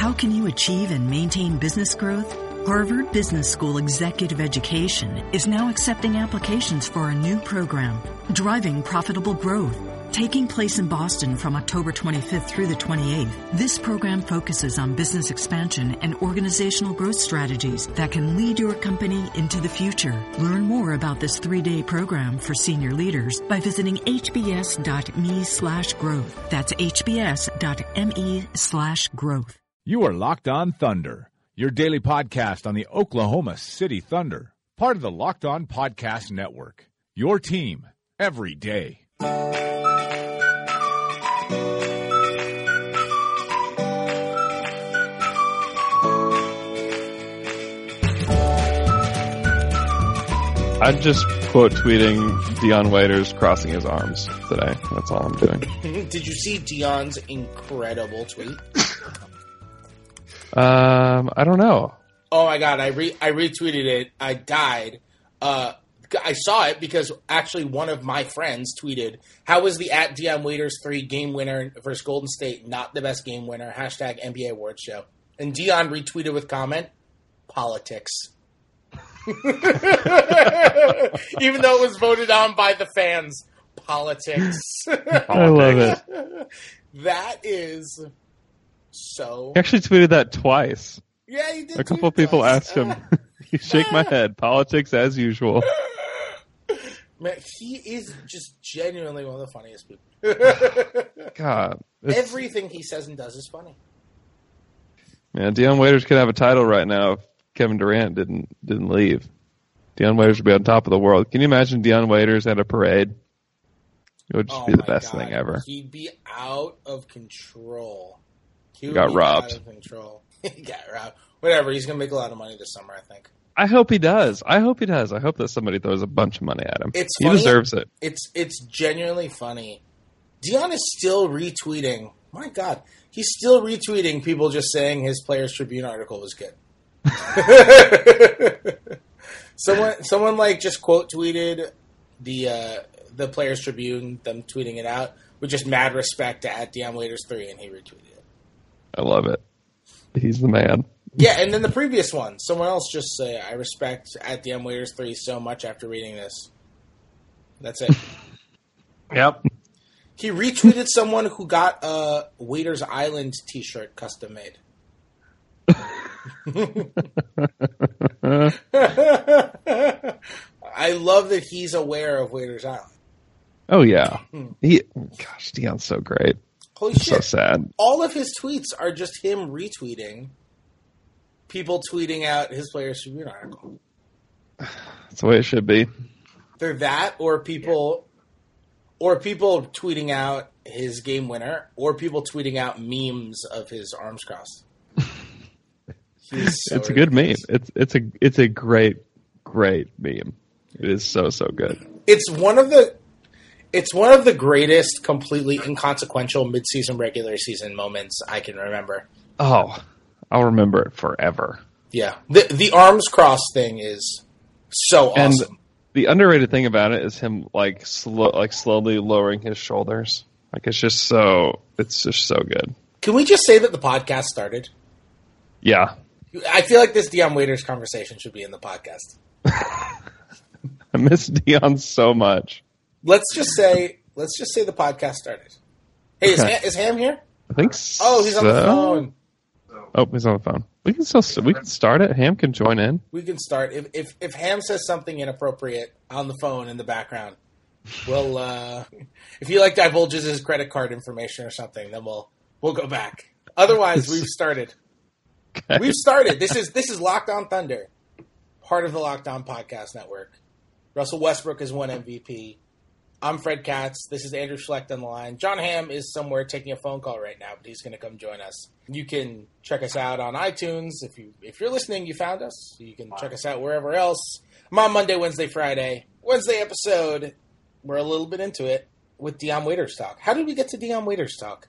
How can you achieve and maintain business growth? Harvard Business School Executive Education is now accepting applications for a new program, Driving Profitable Growth, taking place in Boston from October 25th through the 28th. This program focuses on business expansion and organizational growth strategies that can lead your company into the future. Learn more about this 3-day program for senior leaders by visiting hbs.me/growth. That's hbs.me/growth. You are Locked On Thunder, your daily podcast on the Oklahoma City Thunder, part of the Locked On Podcast Network. Your team every day. I'm just quote tweeting Dion Waiters crossing his arms today. That's all I'm doing. Did you see Dion's incredible tweet? I don't know. Oh my god, I retweeted it. I died. I saw it because actually one of my friends tweeted, "How was the @Dion Waiters 3 game winner versus Golden State not the best game winner? #NBA Awards Show." And Dion retweeted with comment, "Politics." Even though it was voted on by the fans, politics. I love it. That is so. He actually tweeted that twice. Yeah, he did. A couple of people asked him. You shake my head. Politics as usual. Man, he is just genuinely one of the funniest people. God, everything he says and does is funny. Man, Dion Waiters could have a title right now if Kevin Durant didn't leave. Dion Waiters would be on top of the world. Can you imagine Dion Waiters at a parade? It would just be the best thing ever. He'd be out of control. He got robbed. Out of control. He got robbed. Whatever. He's going to make a lot of money this summer, I think. I hope he does. I hope that somebody throws a bunch of money at him. It's he funny. Deserves it. It's genuinely funny. Dion is still retweeting. My God. He's still retweeting people just saying his Players Tribune article was good. Someone like just quote tweeted the Players Tribune, them tweeting it out with just mad respect to @Dion Waiters 3, and he retweeted it. I love it. He's the man. Yeah, and then the previous one, someone else just say, "I respect @Dion Waiters 3 so much after reading this." That's it. Yep. He retweeted someone who got a Waiters Island t-shirt custom made. I love that he's aware of Waiters Island. Oh yeah, gosh, Dion's so great. Holy shit! So sad. All of his tweets are just him retweeting people tweeting out his Players Tribune article. That's the way it should be. They're that, or people tweeting out his game winner, or people tweeting out memes of his arms crossed. It's a good meme. It's a great meme. It is so good. It's one of the greatest, completely inconsequential midseason, regular season moments I can remember. Oh, I'll remember it forever. Yeah, the arms crossed thing is so awesome. And the underrated thing about it is him slowly lowering his shoulders. It's just so good. Can we just say that the podcast started? Yeah. I feel like this Dion Waiters conversation should be in the podcast. I miss Dion so much. Let's just say the podcast started. Hey, is Ham here? I think so. Oh, he's on the phone. Oh, he's on the phone. We can start it. Ham can join in. We can start. If Ham says something inappropriate on the phone in the background, we'll if he divulges his credit card information or something, then we'll go back. Otherwise, we've started. Okay. We've started. This is Locked On Thunder, part of the Locked On Podcast Network. Russell Westbrook has won MVP. I'm Fred Katz. This is Andrew Schlecht on the line. John Hamm is somewhere taking a phone call right now, but he's going to come join us. You can check us out on iTunes. If you're listening, you found us. You can check us out wherever else. I'm on Monday, Wednesday, Friday. Wednesday episode, we're a little bit into it with Dion Waiters talk. How did we get to Dion Waiters talk?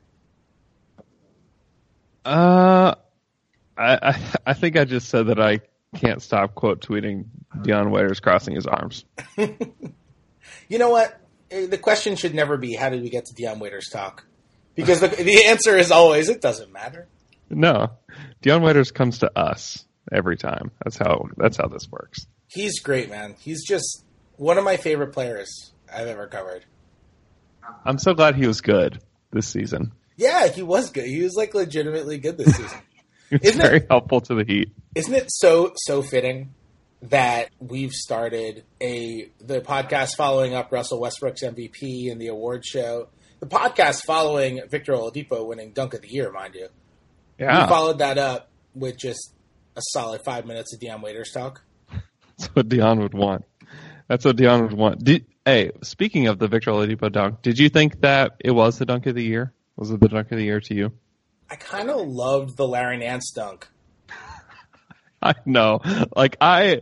I think I just said that I can't stop quote tweeting Dion Waiters crossing his arms. You know what? The question should never be, how did we get to Dion Waiters talk? Because the answer is always, it doesn't matter. No, Dion Waiters comes to us every time. That's how this works. He's great, man. He's just one of my favorite players I've ever covered. I'm so glad he was good this season. Yeah, he was good. He was like legitimately good this season. He was very helpful to the Heat. Isn't it so fitting that we've started the podcast following up Russell Westbrook's MVP and the award show, the podcast following Victor Oladipo winning Dunk of the Year, mind you. Yeah, we followed that up with just a solid 5 minutes of Dion Waiters talk. That's what Dion would want. That's what Dion would want. Hey, speaking of the Victor Oladipo dunk, did you think that it was the Dunk of the Year? Was it the Dunk of the Year to you? I kind of loved the Larry Nance dunk. I know. Like, I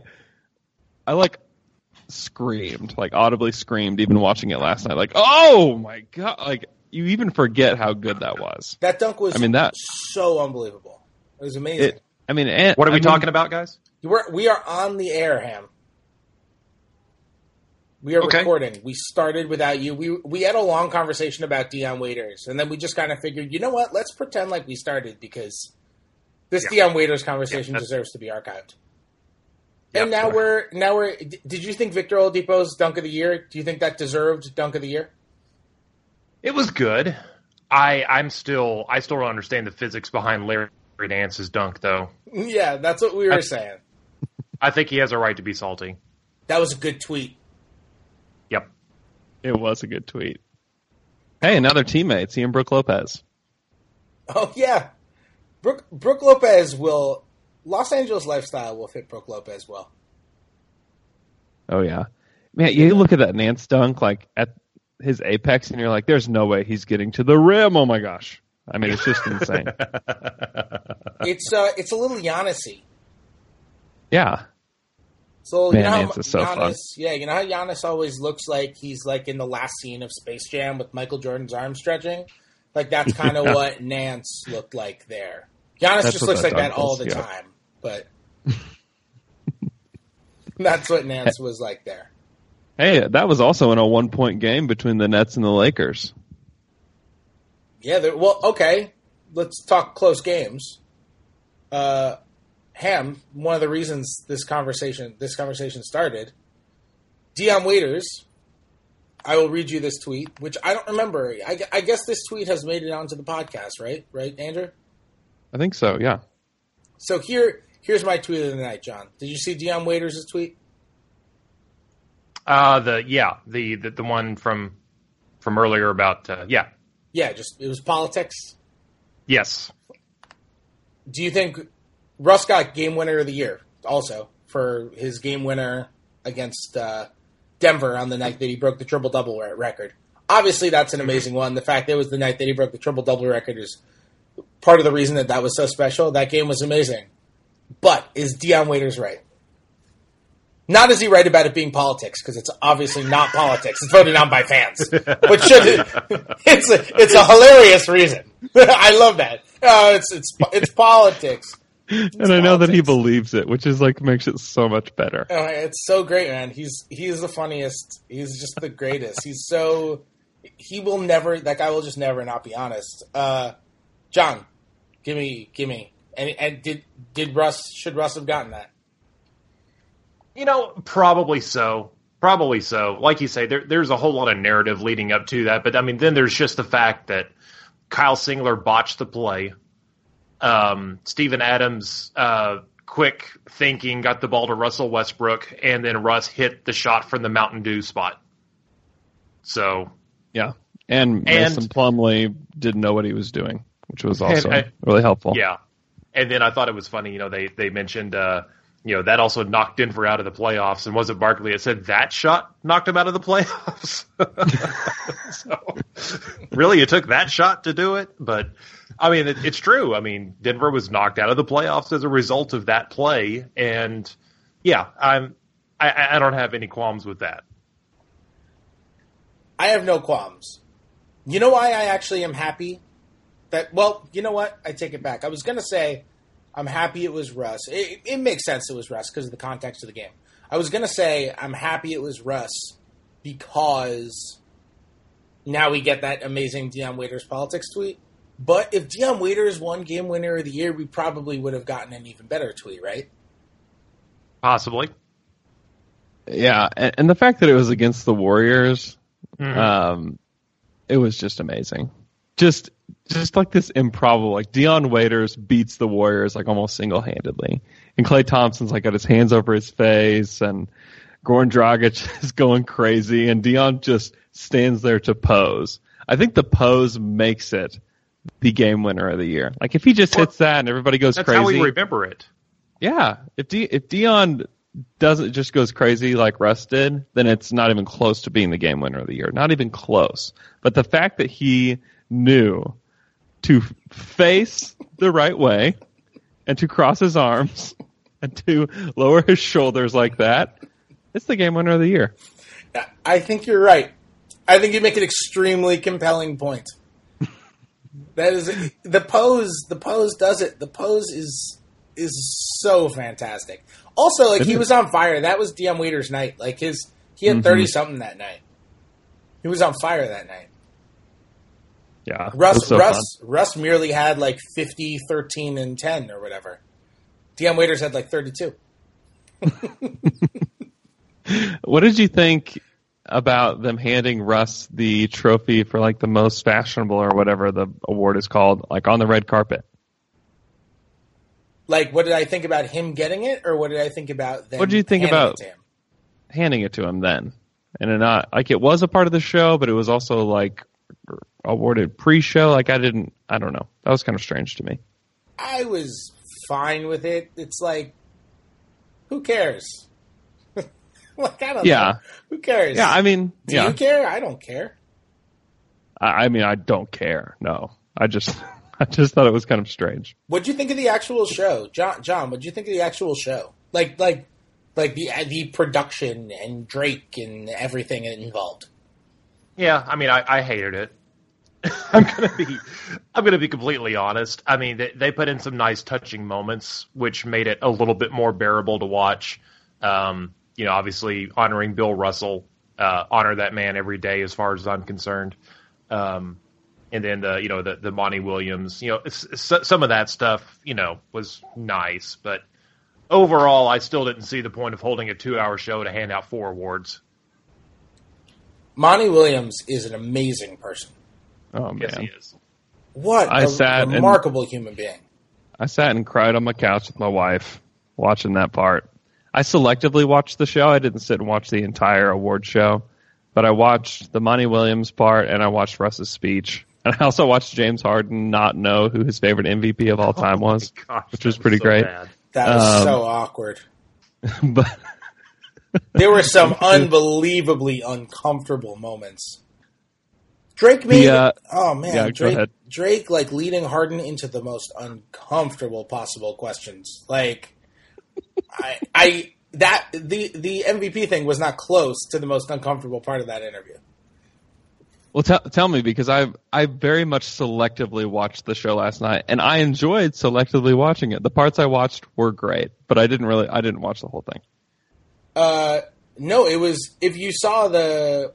screamed, like audibly screamed, even watching it last night. Like, oh my God. Like, you even forget how good that was. That dunk was so unbelievable. It was amazing. What are we talking about, guys? We are on the air, Ham. We are recording. We started without you. We had a long conversation about Dion Waiters, and then we just kind of figured, you know what? Let's pretend like we started because this Dion Waiters conversation deserves to be archived. And now we're. Did you think Victor Oladipo's Dunk of the Year? Do you think that deserved Dunk of the Year? It was good. I still don't understand the physics behind Larry Nance's dunk, though. Yeah, that's what we were saying. I think he has a right to be salty. That was a good tweet. Yep. It was a good tweet. Hey, another teammate, he and Brooke Lopez. Oh, yeah. Brooke Lopez will... Los Angeles lifestyle will fit Brooke Lopez well. Oh, yeah. Man, you look at that Nance dunk, like, at his apex, and you're like, there's no way he's getting to the rim. Oh, my gosh. I mean, it's just insane. It's a little Giannis-y. Yeah. So Man, you know how Nance is so fun. Yeah, you know how Giannis always looks like he's like in the last scene of Space Jam with Michael Jordan's arm stretching? Like that's kind of what Nance looked like there. Giannis just looks like that all the time, but that's what Nance was like there. Hey, that was also in a 1-point game between the Nets and the Lakers. Yeah, well, okay. Let's talk close games. Ham, one of the reasons this conversation started, Dion Waiters, I will read you this tweet, which I don't remember. I guess this tweet has made it onto the podcast, right? Right, Andrew? I think so, yeah. So here's my tweet of the night, John. Did you see Dion Waiters' tweet? The one from earlier about Yeah, just it was politics. Yes. Do you think Russ got game winner of the year also for his game winner against Denver on the night that he broke the triple-double record? Obviously, that's an amazing one. The fact that it was the night that he broke the triple-double record is part of the reason that was so special. That game was amazing. But is Dion Waiters right? Not is he right about it being politics, because it's obviously not politics. It's voted on by fans. But it's a hilarious reason. I love that. It's politics. And I know that he believes it, which is like makes it so much better. It's so great, man. He's the funniest. He's just the greatest. He will never. That guy will just never not be honest. John, give me. And should Russ have gotten that? Probably so. Probably so. Like you say, there's a whole lot of narrative leading up to that. But I mean, then there's just the fact that Kyle Singler botched the play. Steven Adams, quick thinking, got the ball to Russell Westbrook, and then Russ hit the shot from the Mountain Dew spot. So, yeah. And Mason Plumlee didn't know what he was doing, which was also really helpful. Yeah. And then I thought it was funny, they mentioned, that also knocked Denver out of the playoffs. And was it Barkley that said that shot knocked him out of the playoffs? So, really, it took that shot to do it? But, I mean, it's true. I mean, Denver was knocked out of the playoffs as a result of that play. And, yeah, I don't have any qualms with that. I have no qualms. You know why I actually am happy? Well, you know what? I take it back. I was going to say I'm happy it was Russ. It makes sense it was Russ because of the context of the game. I was going to say I'm happy it was Russ because now we get that amazing Dion Waiters politics tweet. But if Dion Waiters won Game Winner of the Year, we probably would have gotten an even better tweet, right? Possibly. Yeah, and the fact that it was against the Warriors, it was just amazing. Just like this improbable, like Dion Waiters beats the Warriors like almost single-handedly. And Klay Thompson's like got his hands over his face, and Goran Dragic is going crazy, and Dion just stands there to pose. I think the pose makes it the Game Winner of the Year. Like if he just hits that and everybody goes That's crazy. how we remember it. Yeah, if Dion doesn't just goes crazy like Russ did, then it's not even close to being the Game Winner of the Year. Not even close. But the fact that he knew to face the right way and to cross his arms and to lower his shoulders like that, it's the Game Winner of the Year. I think you're right. I think you make an extremely compelling point. That is the pose. The pose does it. The pose is so fantastic. Also, like he was on fire. That was Dion Waiters' night. Like he had 30 something that night. He was on fire that night. Yeah, Russ merely had like 50, 13, and 10 or whatever. Dion Waiters had like 32. What did you think about them handing Russ the trophy for like the most fashionable or whatever the award is called, like on the red carpet? Like, what did I think about him getting it, or what did I think about them? What did you think about handing it to him then? And not like it was a part of the show, but it was also like awarded pre-show. Like I don't know. That was kind of strange to me. I was fine with it. It's like, who cares? Like I don't know. Who cares? Yeah, I mean, do you care? I don't care. I mean, I don't care. No, I just thought it was kind of strange. What'd you think of the actual show, John? What'd you think of the actual show? Like the production and Drake and everything involved. Yeah, I mean, I hated it. I'm gonna be completely honest. I mean, they put in some nice, touching moments, which made it a little bit more bearable to watch. Obviously honoring Bill Russell, honor that man every day, as far as I'm concerned. And then the Monty Williams, some of that stuff, was nice, but overall, I still didn't see the point of holding a 2-hour show to hand out 4 awards. Monty Williams is an amazing person. Oh man, yes, he is. What a remarkable human being. I sat and cried on my couch with my wife watching that part. I selectively watched the show. I didn't sit and watch the entire award show, but I watched the Monty Williams part and I watched Russ's speech. And I also watched James Harden not know who his favorite MVP of all time was, which was pretty great. Bad. That was so awkward. But there were some unbelievably uncomfortable moments. Drake made Drake like leading Harden into the most uncomfortable possible questions. Like the MVP thing was not close to the most uncomfortable part of that interview. Well, tell me, because I very much selectively watched the show last night, and I enjoyed selectively watching it. The parts I watched were great, but I didn't watch the whole thing. No, it was if you saw the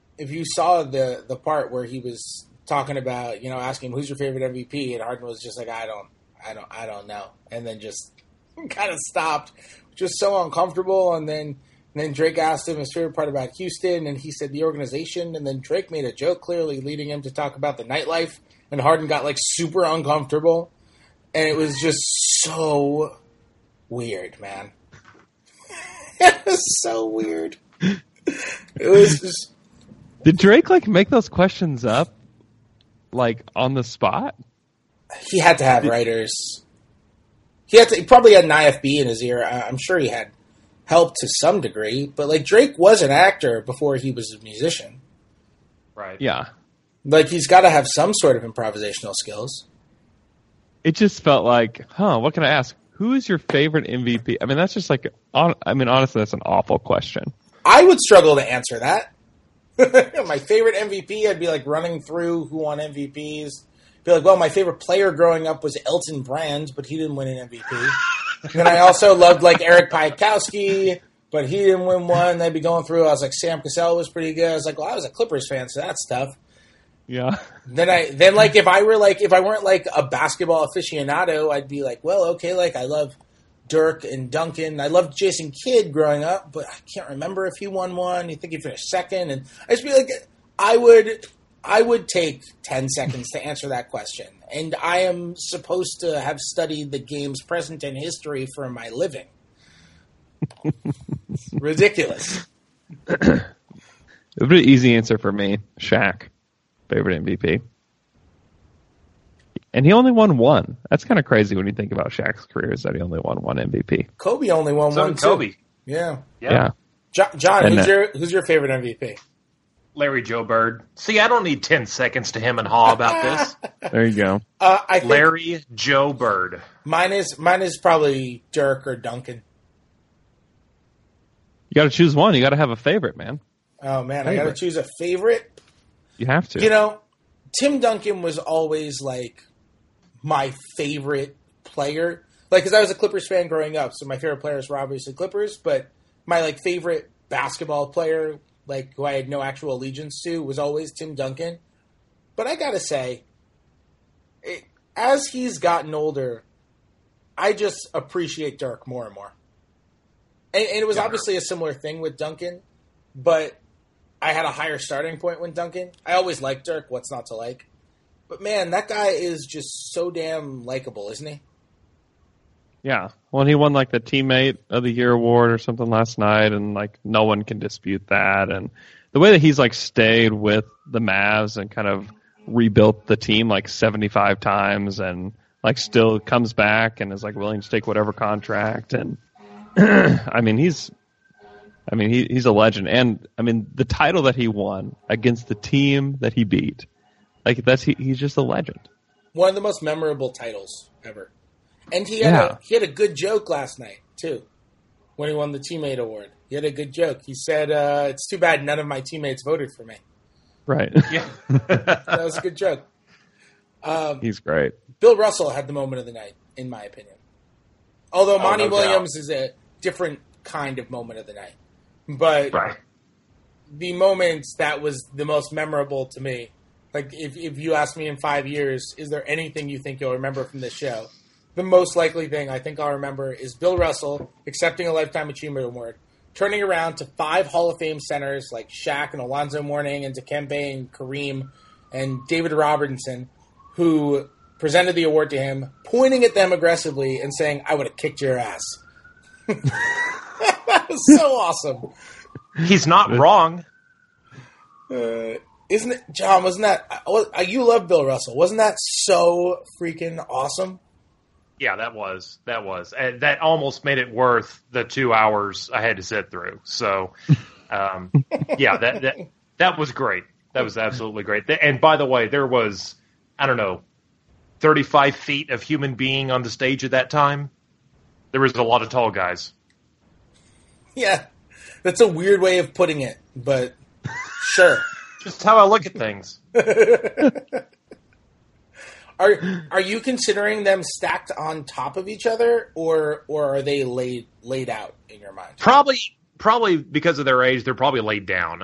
part where he was talking about, asking him who's your favorite MVP, and Harden was just like, I don't know, and then just kind of stopped, which was so uncomfortable. And then Drake asked him his favorite part about Houston, and he said the organization. And then Drake made a joke, clearly leading him to talk about the nightlife, and Harden got like super uncomfortable, and it was just so weird, man. It was so weird. It was just. Did Drake make those questions up, on the spot? He had to have writers. He probably had an IFB in his ear. I'm sure he had help to some degree, but Drake was an actor before he was a musician. Right. Yeah. He's got to have some sort of improvisational skills. It just felt what can I ask? Who is your favorite MVP? I mean, that's just honestly, that's an awful question. I would struggle to answer that. My favorite MVP, I'd be running through who won MVPs. Be my favorite player growing up was Elton Brand, but he didn't win an MVP. And I also loved Eric Piatkowski, but he didn't win one. I'd be going through. I was Sam Cassell was pretty good. I was I was a Clippers fan, so that's tough. Yeah. Then like if I weren't like a basketball aficionado, I'd be like, well, okay, like I love Dirk and Duncan. I loved Jason Kidd growing up, but I can't remember if he won one. You think he finished second? And I just be like, I would take 10 seconds to answer that question. And I am supposed to have studied the game's present and history for my living. Ridiculous. It would be an easy answer for me. Shaq. Favorite MVP. And he only won one. That's kind of crazy when you think about Shaq's career, is that he only won one MVP. Kobe only won one, Kobe. too. Yeah. John, who's your favorite MVP? Larry Joe Bird. See, I don't need 10 seconds to him and haw about this. There you go. I think Larry Joe Bird. Mine is probably Dirk or Duncan. You got to choose one. You got to have a favorite, man. Oh, man, I got to choose a favorite. You have to. You know, Tim Duncan was always, like, my favorite player. Like, because I was a Clippers fan growing up, so my favorite players were obviously Clippers, but my, like, favorite basketball player, like, who I had no actual allegiance to, was always Tim Duncan. But I gotta say, as he's gotten older, I just appreciate Dirk more and more. And it was obviously a similar thing with Duncan, but I had a higher starting point with Duncan. I always liked Dirk. What's not to like? But man, that guy is just so damn likable, isn't he? Yeah. Well, he won like the Teammate of the Year award or something last night, and like no one can dispute that. And the way that he's like stayed with the Mavs and kind of rebuilt the team like 75 times, and like still comes back and is like willing to take whatever contract. And I mean, he's a legend. And I mean, the title that he won against the team that he beat, like he's just a legend. One of the most memorable titles ever. And he had a good joke last night too, when he won the Teammate Award. He had a good joke. He said, "It's too bad none of my teammates voted for me." Right. Yeah. That was a good joke. He's great. Bill Russell had the moment of the night, in my opinion. Although Monty no Williams doubt. is a different kind of moment of the night. But Right. the moment that was the most memorable to me, like if you ask me in 5 years, is there anything you think you'll remember from this show? The most likely thing I think I'll remember is Bill Russell accepting a Lifetime Achievement Award, turning around to 5 Hall of Fame centers like Shaq and Alonzo Mourning and Dikembe and Kareem and David Robinson, who presented the award to him, pointing at them aggressively and saying, "I would have kicked your ass." That was so awesome. He's not wrong. Isn't it, John? Wasn't that you love Bill Russell? Wasn't that so freaking awesome? Yeah, that was. That almost made it worth the 2 hours I had to sit through. So, yeah, that was great. That was absolutely great. And by the way, there was, I don't know, 35 feet of human being on the stage at that time. There was a lot of tall guys. Yeah, that's a weird way of putting it, but sure. Just how I look at things. Are you considering them stacked on top of each other, or are they laid out in your mind? Probably because of their age, they're probably laid down.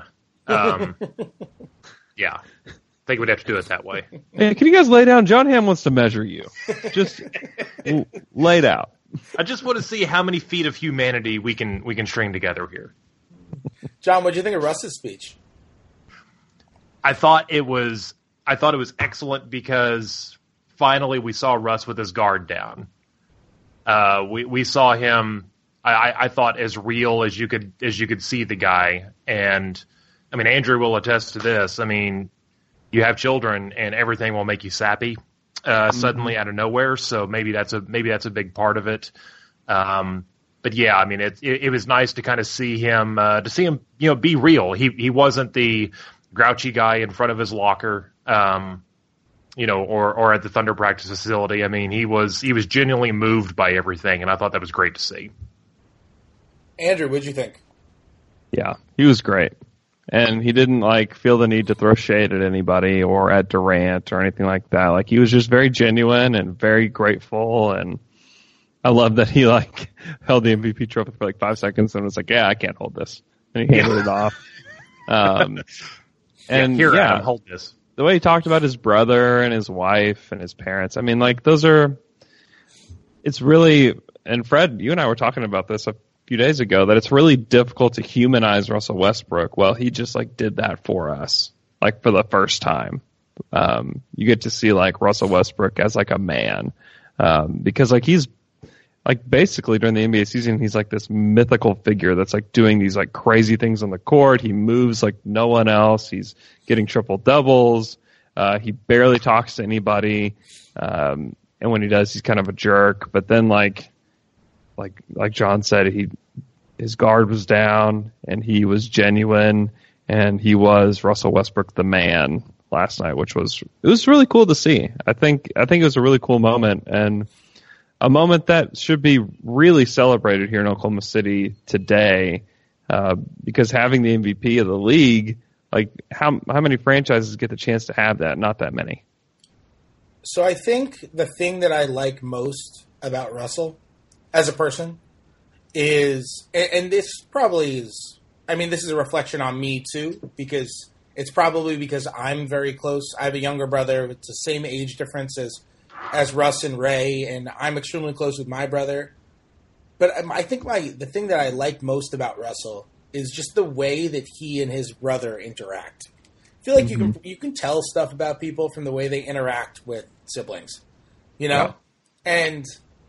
Yeah, I think we'd have to do it that way. Hey, can you guys lay down? John Hamm wants to measure you. Just laid out. I just want to see how many feet of humanity we can string together here. John, what did you think of Russ's speech? I thought it was excellent because finally we saw Russ with his guard down. We saw him. I thought as real as you could see the guy, and I mean Andrew will attest to this. I mean, you have children, and everything will make you sappy suddenly out of nowhere. So maybe that's a big part of it. But yeah, I mean it was nice to kind of see him be real. He wasn't the grouchy guy in front of his locker, or at the Thunder practice facility. I mean, he was genuinely moved by everything, and I thought that was great to see. Andrew, what'd you think? Yeah, he was great. And he didn't feel the need to throw shade at anybody or at Durant or anything like that. Like, he was just very genuine and very grateful, and I love that he held the MVP trophy for 5 seconds and was like, "Yeah, I can't hold this." And he handed it off. And Adam, hold this. the way he talked about his brother and his wife and his parents. I mean, like it's really, and Fred, you and I were talking about this a few days ago, that it's really difficult to humanize Russell Westbrook. Well, he just like did that for us, like for the first time. You get to see like Russell Westbrook as like a man, because like he's like basically during the NBA season, he's like this mythical figure that's like doing these like crazy things on the court. He moves like no one else. He's getting triple doubles. He barely talks to anybody. And when he does, he's kind of a jerk. But then like John said, his guard was down and he was genuine, and he was Russell Westbrook the man last night, it was really cool to see. I think it was a really cool moment, and a moment that should be really celebrated here in Oklahoma City today, because having the MVP of the league, like how many franchises get the chance to have that? Not that many. So I think the thing that I like most about Russell as a person is, and this probably is, I mean, this is a reflection on me too, because it's probably because I'm very close. I have a younger brother. It's the same age difference as Russ and Ray, and I'm extremely close with my brother. But I think the thing that I like most about Russell is just the way that he and his brother interact. I feel like you can tell stuff about people from the way they interact with siblings, you know? Yeah. And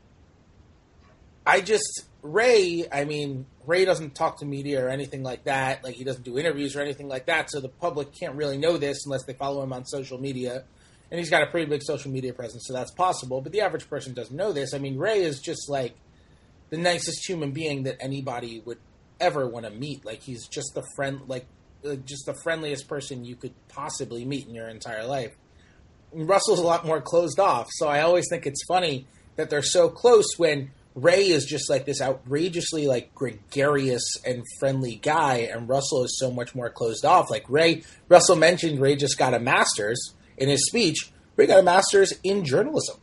Ray doesn't talk to media or anything like that. Like, he doesn't do interviews or anything like that, so the public can't really know this unless they follow him on social media. And he's got a pretty big social media presence, so that's possible. But the average person doesn't know this. I mean, Ray is just, like, the nicest human being that anybody would ever want to meet. Like, he's just just the friendliest person you could possibly meet in your entire life. And Russell's a lot more closed off, so I always think it's funny that they're so close when Ray is just like this outrageously like gregarious and friendly guy, and Russell is so much more closed off. Like Russell mentioned Ray just got a master's in his speech. Ray got a master's in journalism.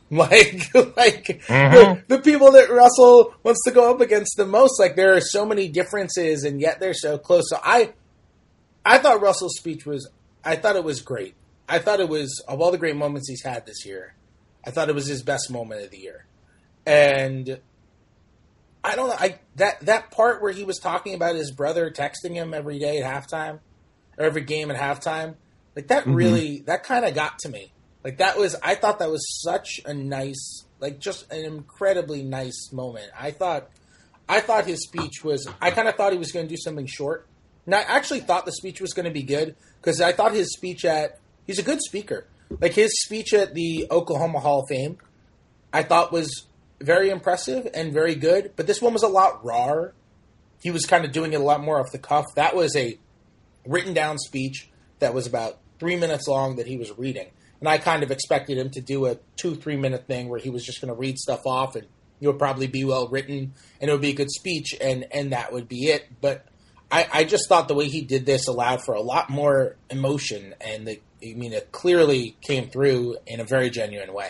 The people that Russell wants to go up against the most, like there are so many differences and yet they're so close. So I thought Russell's speech I thought it was great. I thought it was, of all the great moments he's had this year, I thought it was his best moment of the year. And I don't know, that part where he was talking about his brother texting him every day at halftime, or every game at halftime, like that really, that kind of got to me. Like I thought that was such a nice, like just an incredibly nice moment. I thought his speech I kind of thought he was going to do something short. And I actually thought the speech was going to be good, because I thought his speech he's a good speaker. Like his speech at the Oklahoma Hall of Fame, I thought was very impressive and very good, but this one was a lot rawer. He was kind of doing it a lot more off the cuff. That was a written down speech that was about 3 minutes long that he was reading. And I kind of expected him to do a 2-3 minute thing where he was just going to read stuff off, and it would probably be well written and it would be a good speech, and that would be it. But I just thought the way he did this allowed for a lot more emotion, and it clearly came through in a very genuine way.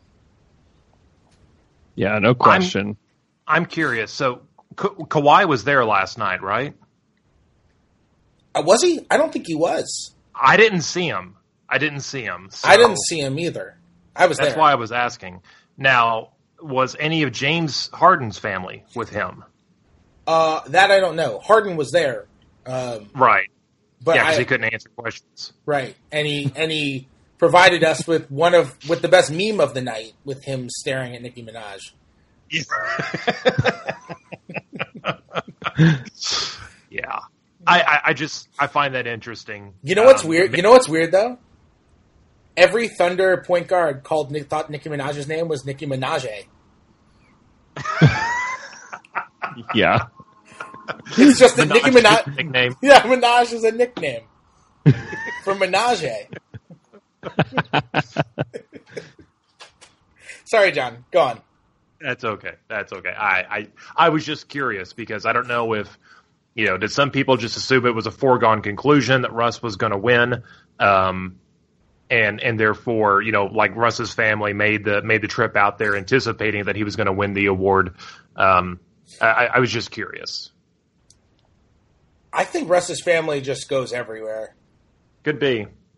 Yeah, no question. I'm curious. So Kawhi was there last night, right? Was he? I don't think he was. I didn't see him. So I didn't see him either. I was there. That's why I was asking. Now, was any of James Harden's family with him? That I don't know. Harden was there. Right. But because he couldn't answer questions. Right. And he provided us with with the best meme of the night, with him staring at Nicki Minaj. Yeah. I find that interesting. You know what's weird? You know what's weird though? Every Thunder point guard thought Nicki Minaj's name was Nicki Minaj. Yeah. It's just a Nicki Minaj nickname. Yeah, Minaj is a nickname for Minaj. Sorry, John. Go on. That's okay. I was just curious, because I don't know if, did some people just assume it was a foregone conclusion that Russ was going to win, and therefore, like Russ's family made the trip out there anticipating that he was going to win the award. I was just curious. I think Russ's family just goes everywhere. Could be.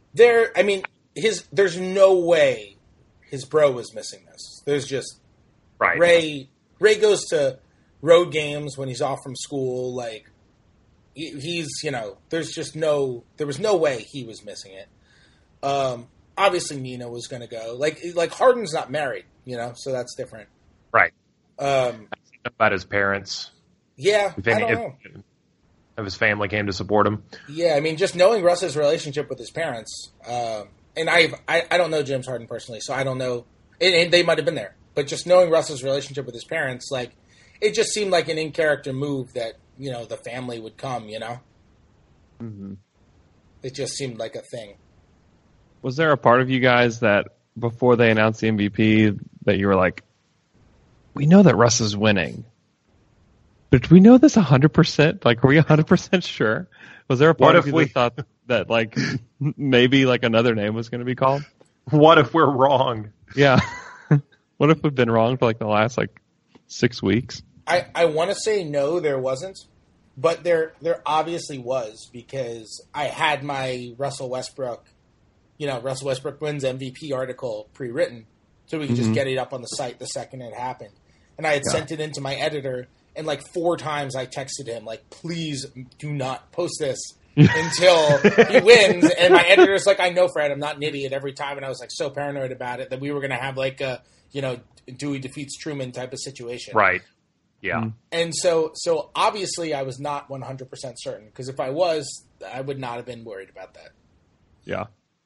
There's no way his bro was missing this. There's just Right. Ray goes to road games when he's off from school. Like he's, there was no way he was missing it. Obviously Nina was going to go. Like Harden's not married, so that's different. Right. About his parents. Yeah, I don't know. If his family came to support him. Yeah, I mean, just knowing Russ's relationship with his parents, and I don't know James Harden personally, so I don't know, and they might have been there, but just knowing Russ's relationship with his parents, like, it just seemed like an in-character move that, the family would come, Mm-hmm. It just seemed like a thing. Was there a part of you guys that, before they announced the MVP, that you were like, we know that Russ is winning, but do we know this 100%? Like, are we 100% sure? Was there a part of you that thought that, like, maybe, like, another name was going to be called? What if we're wrong? Yeah. What if we've been wrong for, like, the last, 6 weeks? I want to say no, there wasn't, but there obviously was, because I had my Russell Westbrook wins MVP article pre-written, so we could just get it up on the site the second it happened. And I had sent it into my editor, and 4 times I texted him, please do not post this until he wins. And my editor's like, I know, Fred, I'm not an idiot every time. And I was so paranoid about it that we were going to have a, Dewey defeats Truman type of situation. Right. Yeah. Mm-hmm. And so obviously I was not 100% certain, because if I was, I would not have been worried about that. Yeah.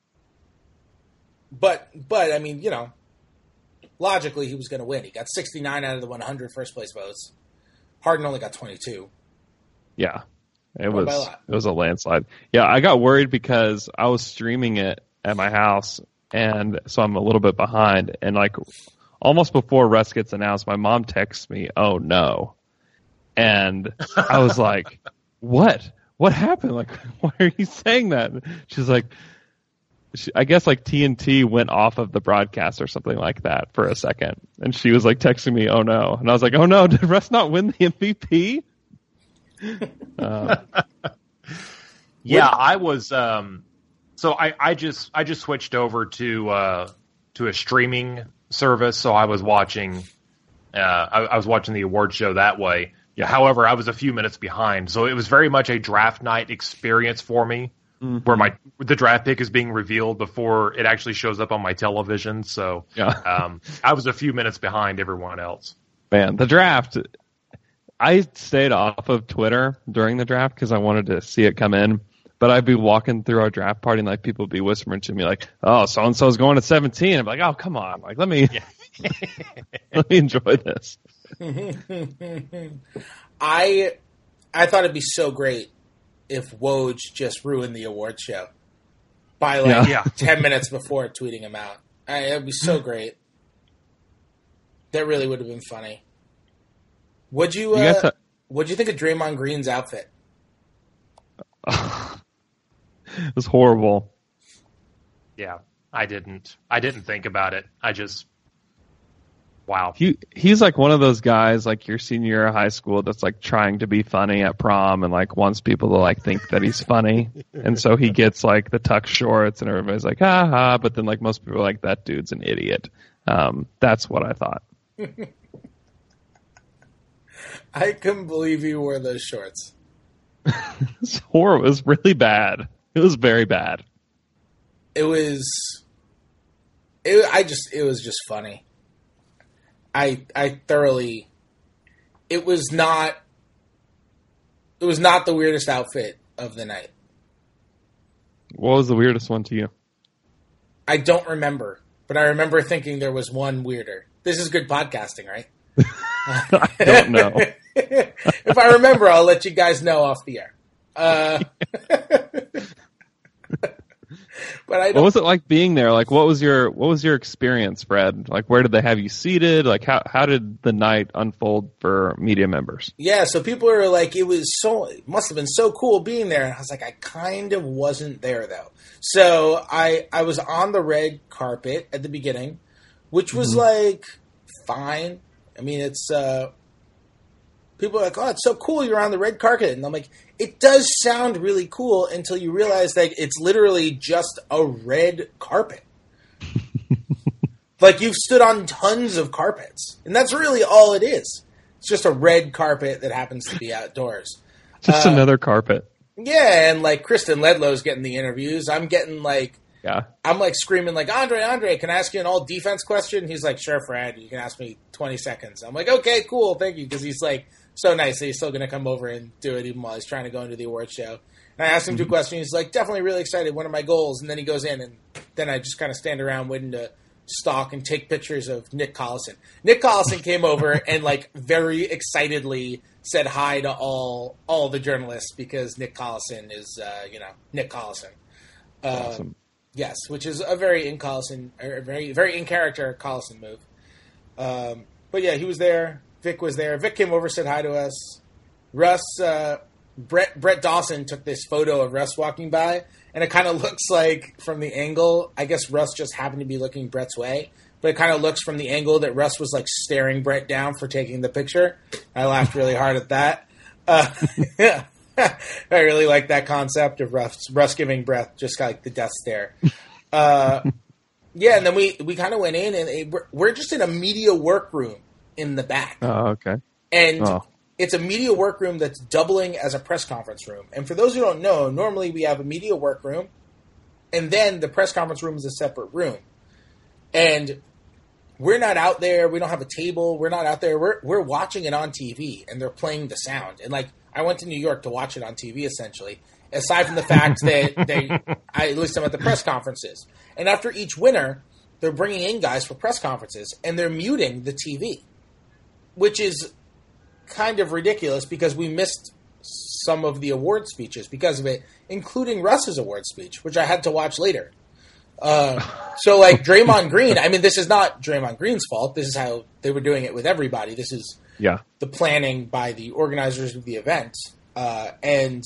But I mean, logically he was going to win. He got 69 out of the 100 first place votes. Harden only got 22. Yeah. It was a landslide. Yeah, I got worried because I was streaming it at my house, and so I'm a little bit behind. And almost before Russ gets announced, my mom texts me, "Oh no," and I was like, "What? What happened? Why are you saying that?" She's like, I guess TNT went off of the broadcast or something like that for a second, and she was texting me, "Oh no," and I was like, "Oh no, did Russ not win the MVP?" Yeah, I was. So I just switched over to a streaming service, so I was watching. I was watching the award show that way. Yeah. However, I was a few minutes behind, so it was very much a draft night experience for me, where the draft pick is being revealed before it actually shows up on my television. So yeah. I was a few minutes behind everyone else. Man, the draft. I stayed off of Twitter during the draft because I wanted to see it come in. But I'd be walking through our draft party and people would be whispering to me "Oh, so and so's going at 17." I'm like, "Oh, come on! Let me let me enjoy this." I thought it'd be so great if Woj just ruined the award show by 10 minutes before tweeting him out. It'd be so great. That really would have been funny. What'd you think of Draymond Green's outfit? It was horrible. Yeah, I didn't think about it. I just, wow. He's one of those guys your senior year of high school that's trying to be funny at prom and wants people to think that he's funny. And so he gets the tuck shorts and everybody's like, ha ha. But then most people are that dude's an idiot. That's what I thought. I couldn't believe he wore those shorts. It's horrible. It was really bad. It was very bad. It was just funny. I thoroughly. It was not the weirdest outfit of the night. What was the weirdest one to you? I don't remember, but I remember thinking there was one weirder. This is good podcasting, right? I don't know. If I remember, I'll let you guys know off the air. But what was it like being there? What was your experience, Fred? Where did they have you seated? How did the night unfold for media members? Yeah, so people are it must have been so cool being there. And I was like, I kind of wasn't there though. So I was on the red carpet at the beginning, which was fine. I mean, it's people are like, oh, it's so cool you're on the red carpet. And I'm like, it does sound really cool until you realize that it's literally just a red carpet. Like, you've stood on tons of carpets. And that's really all it is. It's just a red carpet that happens to be outdoors. Just another carpet. Yeah, and like Kristen Ledlow's getting the interviews. I'm getting like, Yeah. I'm like screaming like, Andre, can I ask you an all defense question? He's like, sure, Fred, you can ask me 20 seconds. I'm like, okay, cool, thank you. Because he's like so nice that he's still going to come over and do it even while he's trying to go into the awards show. And I asked him 2 questions. He's like, definitely really excited, one of my goals. And then he goes in, and then I just kind of stand around waiting to stalk and take pictures of Nick Collison. Nick Collison came over and like very excitedly said hi to all the journalists because Nick Collison is Nick Collison. Awesome. Yes, which is a very in Collison, or very very in character Collison move. But yeah, he was there. Vic was there. Vic came over, said hi to us. Russ, Brett Dawson took this photo of Russ walking by, and it kind of looks like from the angle, I guess Russ just happened to be looking Brett's way, but it kind of looks from the angle that Russ was like staring Brett down for taking the picture. I laughed really hard at that. Yeah. I really like that concept of Russ giving Brett just like the death stare. Yeah, and then we kind of went in, and we're just in a media workroom in the back. Oh, okay. And it's a media workroom that's doubling as a press conference room. And for those who don't know, normally we have a media workroom, and then the press conference room is a separate room. And we're not out there. We don't have a table. We're not out there. We're watching it on TV, and they're playing the sound. And like, I went to New York to watch it on TV, essentially. Aside from the fact that at least I'm at the press conferences. And after each winner, they're bringing in guys for press conferences, and they're muting the TV, which is kind of ridiculous because we missed some of the award speeches because of it, including Russ's award speech, which I had to watch later. So like Draymond Green, I mean, this is not Draymond Green's fault. This is how they were doing it with everybody. This is the planning by the organizers of the event. And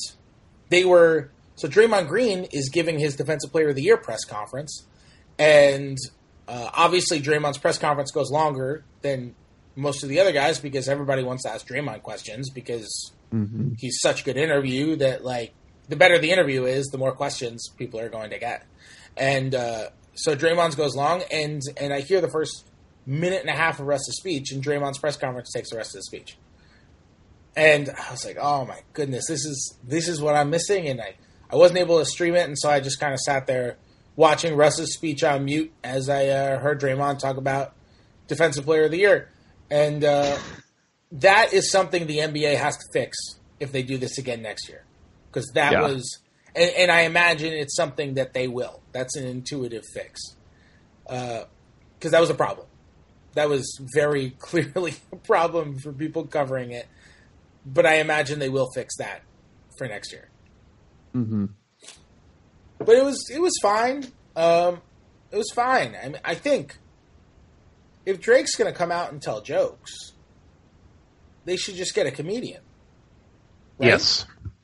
so Draymond Green is giving his Defensive Player of the Year press conference. And obviously Draymond's press conference goes longer than most of the other guys because everybody wants to ask Draymond questions because he's such a good interview that like the better the interview is, the more questions people are going to get. And so Draymond's goes long, and I hear the first minute and a half of Russ's speech, and Draymond's press conference takes the rest of the speech. And I was like, oh my goodness, this is what I'm missing, and I wasn't able to stream it, and so I just kind of sat there watching Russ's speech on mute as I heard Draymond talk about Defensive Player of the Year. And that is something the NBA has to fix if they do this again next year. Because that was... And I imagine it's something that they will. That's an intuitive fix. Because that was a problem. That was very clearly a problem for people covering it. But I imagine they will fix that for next year. Mm-hmm. But it was fine. It was fine. I mean, I think if Drake's going to come out and tell jokes, they should just get a comedian. Right? Yes.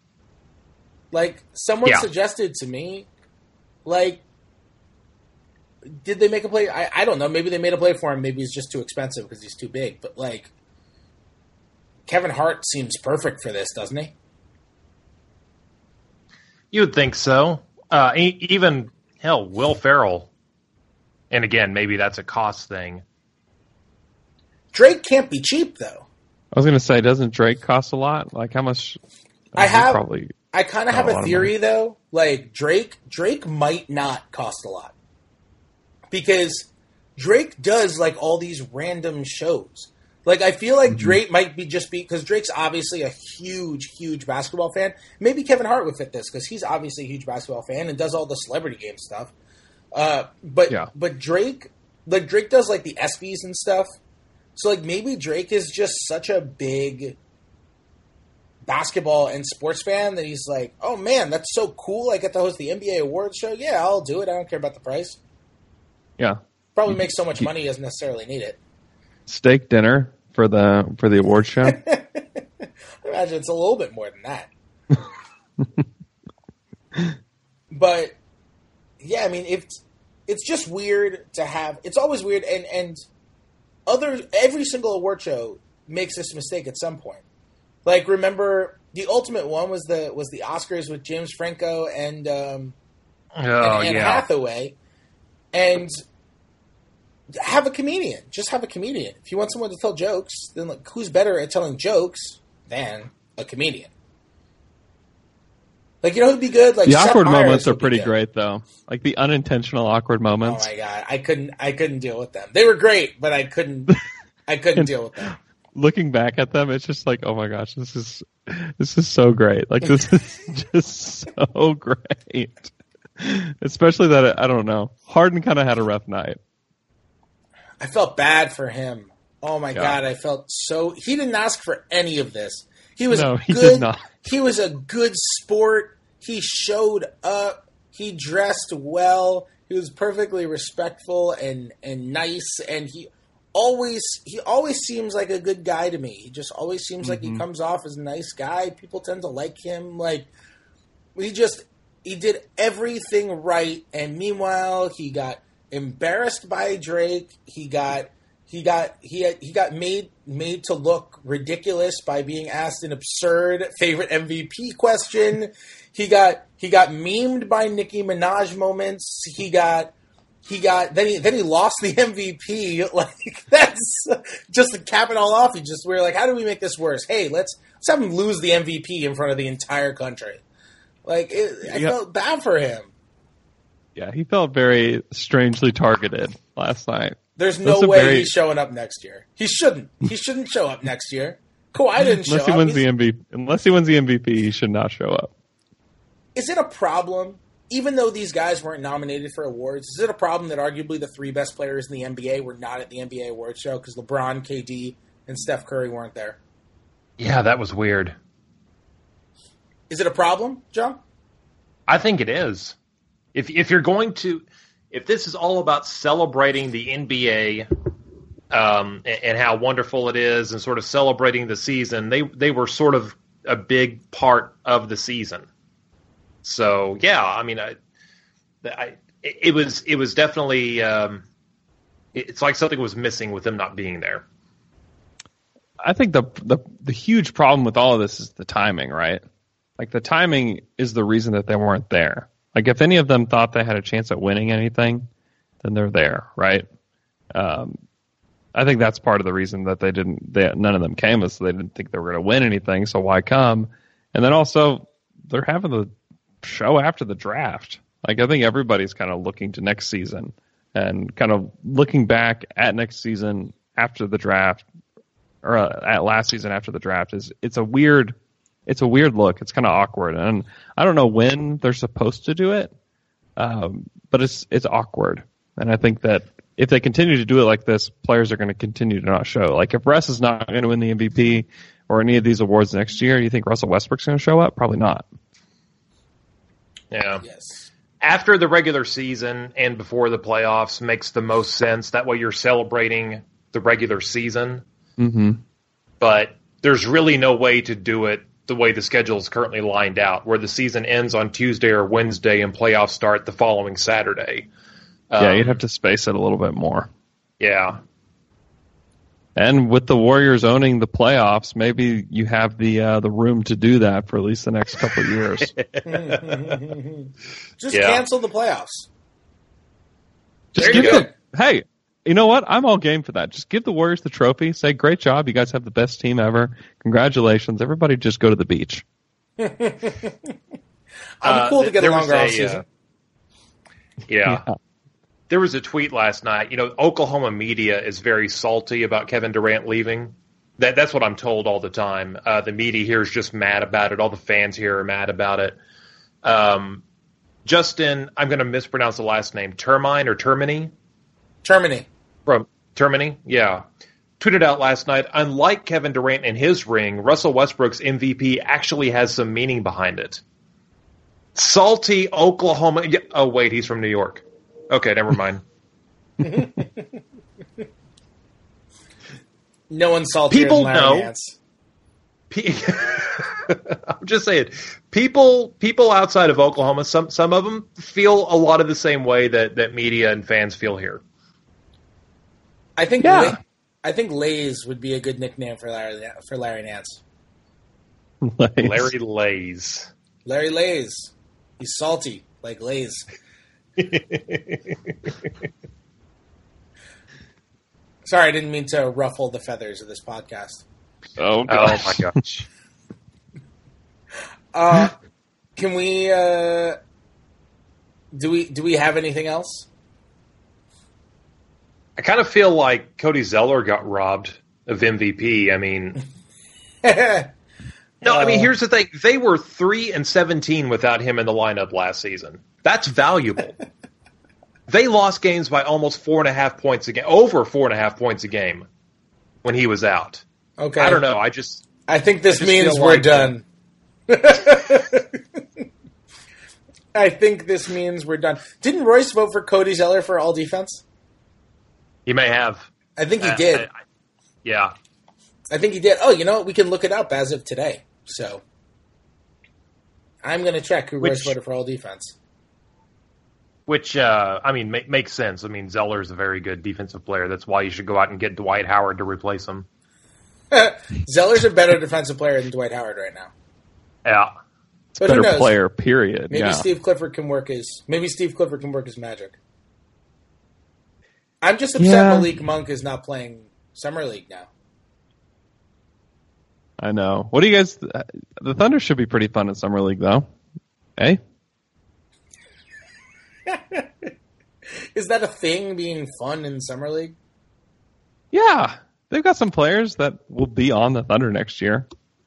Like, someone suggested to me, like, did they make a play? I don't know. Maybe they made a play for him. Maybe he's just too expensive because he's too big. But, like, Kevin Hart seems perfect for this, doesn't he? You would think so. Even, hell, Will Ferrell. And again, maybe that's a cost thing. Drake can't be cheap, though. I was going to say, doesn't Drake cost a lot? Like, how much? I kind of have a theory, though. Like, Drake might not cost a lot. Because Drake does, like, all these random shows. Like, I feel like Drake might be because Drake's obviously a huge, huge basketball fan. Maybe Kevin Hart would fit this, because he's obviously a huge basketball fan and does all the celebrity game stuff. But Drake does, like, the ESPYs and stuff. So, like, maybe Drake is just such a big basketball and sports fan that he's like, oh man, that's so cool. I get to host the NBA awards show. Yeah, I'll do it. I don't care about the price. Yeah. Probably makes so much money he doesn't necessarily need it. Steak dinner for the awards show? I imagine it's a little bit more than that. But yeah, I mean, it's just weird to have. It's always weird, and every single award show makes this mistake at some point. Like, remember the ultimate one was the Oscars with James Franco and Anne Hathaway, and have a comedian. Just have a comedian. If you want someone to tell jokes, then like, who's better at telling jokes than a comedian? Like, who'd be good? Like, the Seth awkward Meyers moments are would be pretty good. great, though. Like the unintentional awkward Oh moments. my god, I couldn't deal with them. They were great, but I couldn't deal with them. Looking back at them, it's just like, oh my gosh, this is so great. Like this is just so great. Especially that I don't know. Harden kind of had a rough night. I felt bad for him. Oh my Yeah. god, I felt so. He didn't ask for any of this. He was He good. did not. He was a good sport. He showed up. He dressed well. He was perfectly respectful and nice. And he always seems like a good guy to me. He just always seems like he comes off as a nice guy. People tend to like him. Like he did everything right. And meanwhile, he got embarrassed by Drake. He got made to look ridiculous by being asked an absurd favorite MVP question. He got memed by Nicki Minaj moments. Then he lost the MVP. Like, that's just to cap it all off. We're like, how do we make this worse? Hey, let's have him lose the MVP in front of the entire country. Like, I felt bad for him. Yeah, he felt very strangely targeted last night. There's no way he's showing up next year. He shouldn't. He shouldn't show up next year. Kawhi didn't show up. Unless he wins the MVP, he should not show up. Is it a problem, even though these guys weren't nominated for awards, is it a problem that arguably the three best players in the NBA were not at the NBA awards show because LeBron, KD, and Steph Curry weren't there? Yeah, that was weird. Is it a problem, John? I think it is. If you're going to, if this is all about celebrating the NBA and how wonderful it is, and sort of celebrating the season, they were sort of a big part of the season. So yeah, I mean, it was definitely it's like something was missing with them not being there. I think the huge problem with all of this is the timing, right? Like the timing is the reason that they weren't there. Like if any of them thought they had a chance at winning anything, then they're there, right? I think that's part of the reason that none of them came is they didn't think they were going to win anything, so why come? And then also they're having the show after the draft. Like I think everybody's kind of looking to next season and kind of looking back at next season after the draft, or at last season after the draft it's a weird look. It's kind of awkward, and I don't know when they're supposed to do it, but it's awkward. And I think that if they continue to do it like this, players are going to continue to not show. Like if Russ is not going to win the MVP or any of these awards next year, do you think Russell Westbrook's going to show up? Probably not. Yeah. Yes. After the regular season and before the playoffs makes the most sense. That way you're celebrating the regular season. Mm-hmm. But there's really no way to do it the way the schedule is currently lined out, where the season ends on Tuesday or Wednesday and playoffs start the following Saturday. Yeah, you'd have to space it a little bit more. Yeah. And with the Warriors owning the playoffs, maybe you have the room to do that for at least the next couple of years. Just cancel the playoffs. Just There you go. Hey, you know what? I'm all game for that. Just give the Warriors the trophy. Say, great job. You guys have the best team ever. Congratulations. Everybody just go to the beach. I'll be cool to get a longer off season. Yeah. There was a tweet last night. Oklahoma media is very salty about Kevin Durant leaving. That's what I'm told all the time. The media here is just mad about it. All the fans here are mad about it. Justin, I'm going to mispronounce the last name, Termine or Termini? Termini. From Termini, yeah. Tweeted out last night, unlike Kevin Durant and his ring, Russell Westbrook's MVP actually has some meaning behind it. Salty Oklahoma. Oh, wait, he's from New York. Okay, never mind. No one's saltier than Larry Nance. I'm just saying, people outside of Oklahoma, some of them feel a lot of the same way that media and fans feel here. I think Lays would be a good nickname for Larry Nance. Larry Lays. Larry Lays. He's salty, like Lays. Sorry, I didn't mean to ruffle the feathers of this podcast. Oh my gosh. Can we, do we have anything else? I kind of feel like Cody Zeller got robbed of MVP. I mean, no, I mean, here's the thing. They were 3-17 without him in the lineup last season. That's valuable. They lost games by almost 4.5 points a game, over 4.5 points a game when he was out. Okay. I don't know. I think this means we're done. I think this means we're done. Didn't Royce vote for Cody Zeller for all defense? He may have. I think he did. Yeah. I think he did. Oh, you know what? We can look it up as of today. So I'm going to check who Royce voted for all defense. Which, I mean, makes sense. I mean, Zeller's a very good defensive player. That's why you should go out and get Dwight Howard to replace him. Zeller's a better defensive player than Dwight Howard right now. Yeah. But better who knows? player, period. Maybe Steve Clifford can work his magic. I'm just upset Malik Monk is not playing Summer League now. I know. What do you guys... The Thunder should be pretty fun in Summer League, though. Eh? Is that a thing, being fun in Summer League? Yeah. They've got some players that will be on the Thunder next year.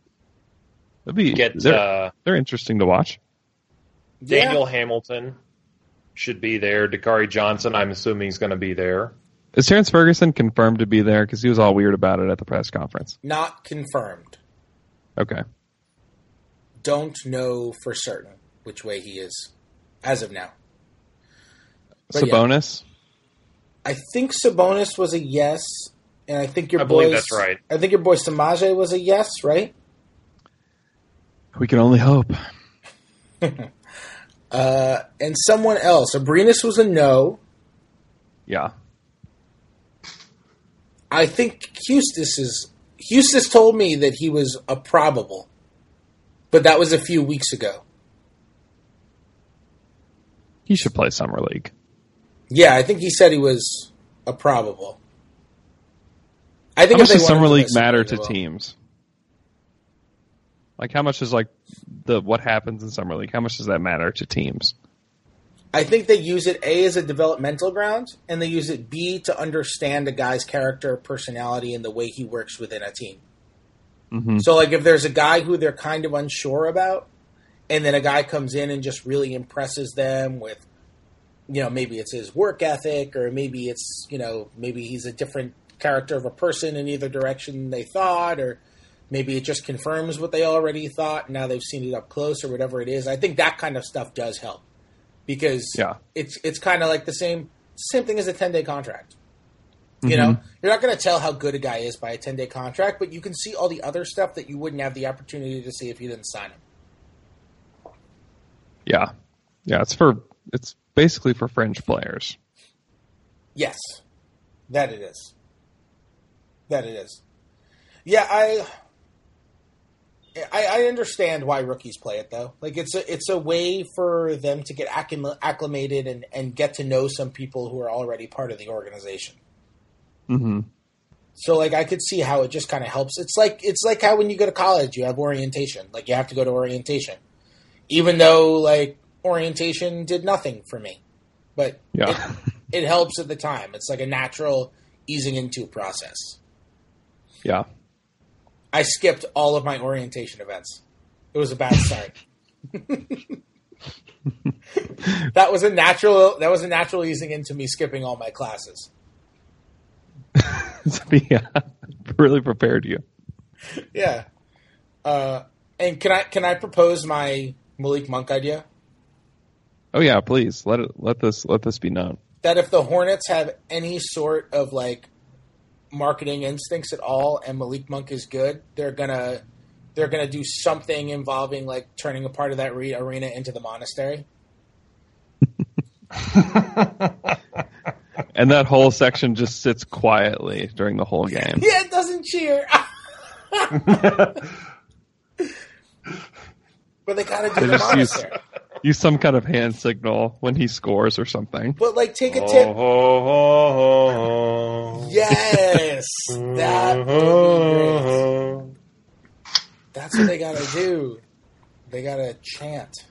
They're interesting to watch. Daniel Hamilton should be there. Dakari Johnson, I'm assuming he's going to be there. Is Terrence Ferguson confirmed to be there? Because he was all weird about it at the press conference. Not confirmed. Okay. Don't know for certain which way he is as of now. But Sabonis? Yeah. I think Sabonis was a yes, and I think I believe that's right. I think your boy Samaje was a yes, right? We can only hope. And someone else. Abrinas was a no. Yeah. I think Hustis told me that he was a probable, but that was a few weeks ago. He should play Summer League. Yeah, I think he said he was a probable. I think how much does Summer League matter to teams? Like, how much is what happens in Summer League? How much does that matter to teams? I think they use it A as a developmental ground, and they use it B to understand a guy's character, personality, and the way he works within a team. Mm-hmm. So, if there's a guy who they're kind of unsure about, and then a guy comes in and just really impresses them with, maybe it's his work ethic, or maybe it's, maybe he's a different character of a person in either direction they thought, or maybe it just confirms what they already thought, and now they've seen it up close, or whatever it is. I think that kind of stuff does help. Because it's kind of like the same thing as a 10-day contract. Mm-hmm. You're not going to tell how good a guy is by a 10-day contract, but you can see all the other stuff that you wouldn't have the opportunity to see if you didn't sign him. Yeah. Yeah, it's basically for fringe players. Yes. That it is. Yeah, I understand why rookies play it, though. It's a way for them to get acclimated and get to know some people who are already part of the organization. Mm-hmm. So, I could see how it just kind of helps. It's like how when you go to college, you have orientation. You have to go to orientation. Even though, orientation did nothing for me. But it helps at the time. It's like a natural easing into process. Yeah. I skipped all of my orientation events. It was a bad start. That was a natural easing into me skipping all my classes. Yeah, really prepared you. Yeah. And can I propose my Malik Monk idea? Oh yeah, please let this be known. That if the Hornets have any sort of marketing instincts at all, and Malik Monk is good, they're gonna do something involving turning a part of that arena into the monastery. And that whole section just sits quietly during the whole game. Yeah, it doesn't cheer. But they gotta do They the just monastery. use some kind of hand signal when he scores or something. But like, take a tip. Oh, Yes, that would be great. That's what they gotta do. They gotta chant.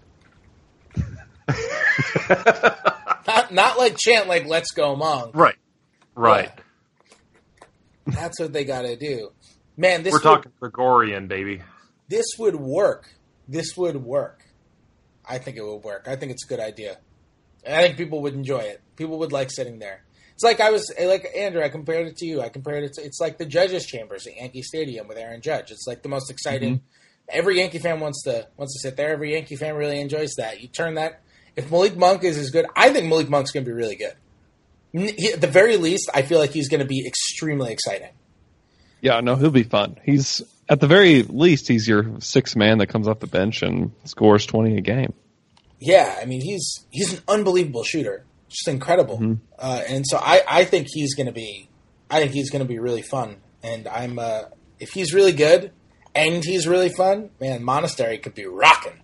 not like chant like "Let's Go Monk." right. Yeah. That's what they gotta do. Man, We're talking Gregorian, baby. This would work. This would work. I think it would work. I think it's a good idea. And I think people would enjoy it. People would like sitting there. It's like Andrew, I compared it to you. It's like the judges' chambers at Yankee Stadium with Aaron Judge. It's like the most exciting. Mm-hmm. Every Yankee fan wants to sit there. Every Yankee fan really enjoys that. You turn that. If Malik Monk is as good, I think Malik Monk's going to be really good. At the very least, I feel like he's going to be extremely exciting. Yeah, no, he'll be fun. He's at the very least, he's your sixth man that comes off the bench and scores 20 a game. Yeah, I mean he's an unbelievable shooter, just incredible. Mm-hmm. And so I think he's going to be really fun. And if he's really good and he's really fun, man, Monastery could be rocking.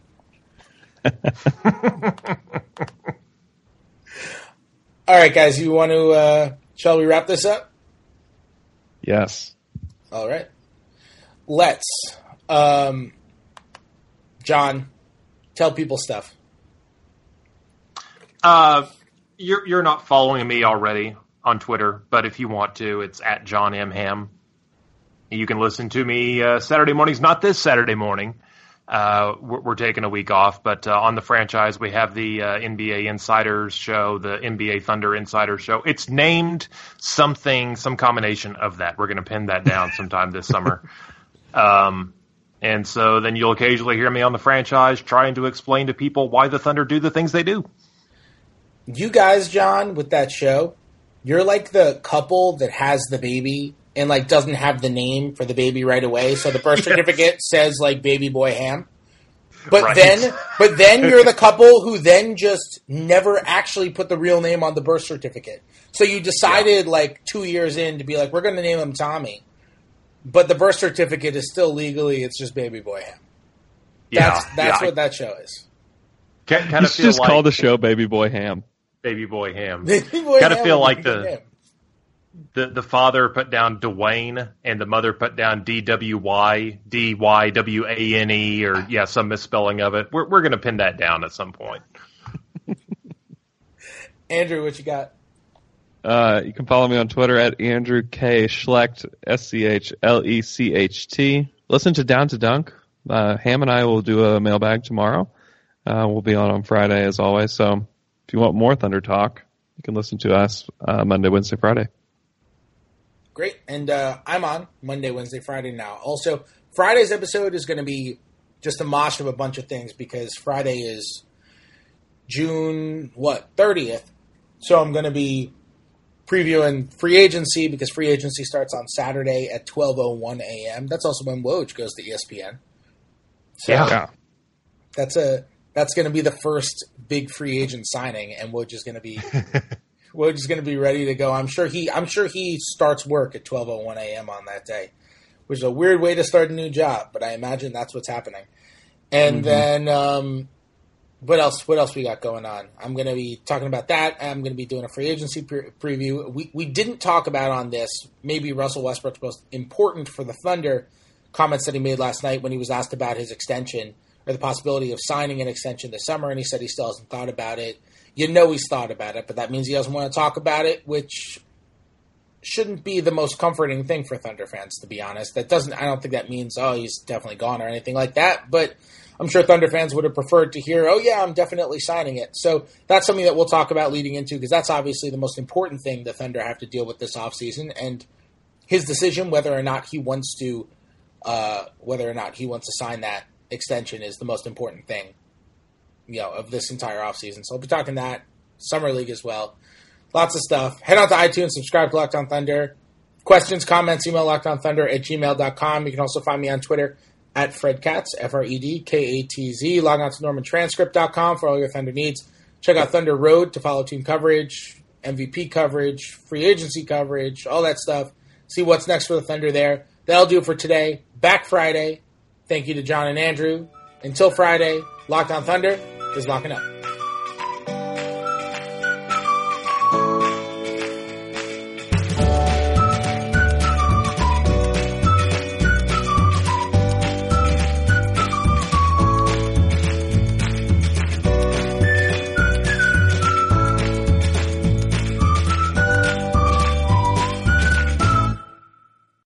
All right, guys, you want to? Shall we wrap this up? Yes. All right. Let's. John, tell people stuff. You're not following me already on Twitter, but if you want to, it's at John M. Ham. You can listen to me Saturday mornings, not this Saturday morning. We're taking a week off, but on the franchise, we have the NBA Insiders show, the NBA Thunder Insiders show. It's named something, some combination of that. We're going to pin that down sometime this summer. And so then you'll occasionally hear me on the franchise trying to explain to people why the Thunder do the things they do. You guys, John, with that show, you're like the couple that has the baby and like doesn't have the name for the baby right away, so the birth certificate says like Baby Boy Ham. But right. then you're the couple who then just never actually put the real name on the birth certificate. So you decided like 2 years in to be like, we're going to name him Tommy, but the birth certificate is still legally it's just Baby Boy Ham. That's what that show is. Kind of just like, call the show Baby Boy Ham. Baby Boy Ham. Baby Boy kind of Ham feel like the father put down Dwayne and the mother put down DWY, DYWANE, or some misspelling of it. We're going to pin that down at some point. Andrew, what you got? You can follow me on Twitter at Andrew K. Schlecht, SCHLECHT. Listen to Down to Dunk. Ham and I will do a mailbag tomorrow. We'll be on Friday as always. So if you want more Thunder talk, you can listen to us Monday, Wednesday, Friday. Great. And I'm on Monday, Wednesday, Friday now. Also, Friday's episode is going to be just a mosh of a bunch of things because Friday is June, 30th. So I'm going to be previewing free agency because free agency starts on Saturday at 12:01 a.m. That's also when Woj goes to ESPN. So that's going to be the first big free agent signing, and Woj is going to be ready to go. I'm sure he starts work at 12:01 a.m. on that day, which is a weird way to start a new job, but I imagine that's what's happening. And then what else we got going on? I'm going to be talking about that. I'm going to be doing a free agency preview. We didn't talk about on this, maybe Russell Westbrook's most important for the Thunder comments that he made last night when he was asked about his extension or the possibility of signing an extension this summer, and he said he still hasn't thought about it. You know he's thought about it, but that means he doesn't want to talk about it, which shouldn't be the most comforting thing for Thunder fans, to be honest. I don't think that means, he's definitely gone or anything like that, but I'm sure Thunder fans would have preferred to hear, I'm definitely signing it. So that's something that we'll talk about leading into, because that's obviously the most important thing the Thunder have to deal with this offseason, and his decision whether or not he wants to sign that extension is the most important thing, of this entire offseason. So I'll be talking that, Summer League as well. Lots of stuff. Head on to iTunes, subscribe to Locked On Thunder. Questions, comments, email lockedonthunder@gmail.com. You can also find me on Twitter at FredKatz, FredKatz. Log on to NormanTranscript.com for all your Thunder needs. Check out Thunder Road to follow team coverage, MVP coverage, free agency coverage, all that stuff. See what's next for the Thunder there. That'll do it for today. Back Friday. Thank you to John and Andrew. Until Friday, Locked On Thunder is locking up.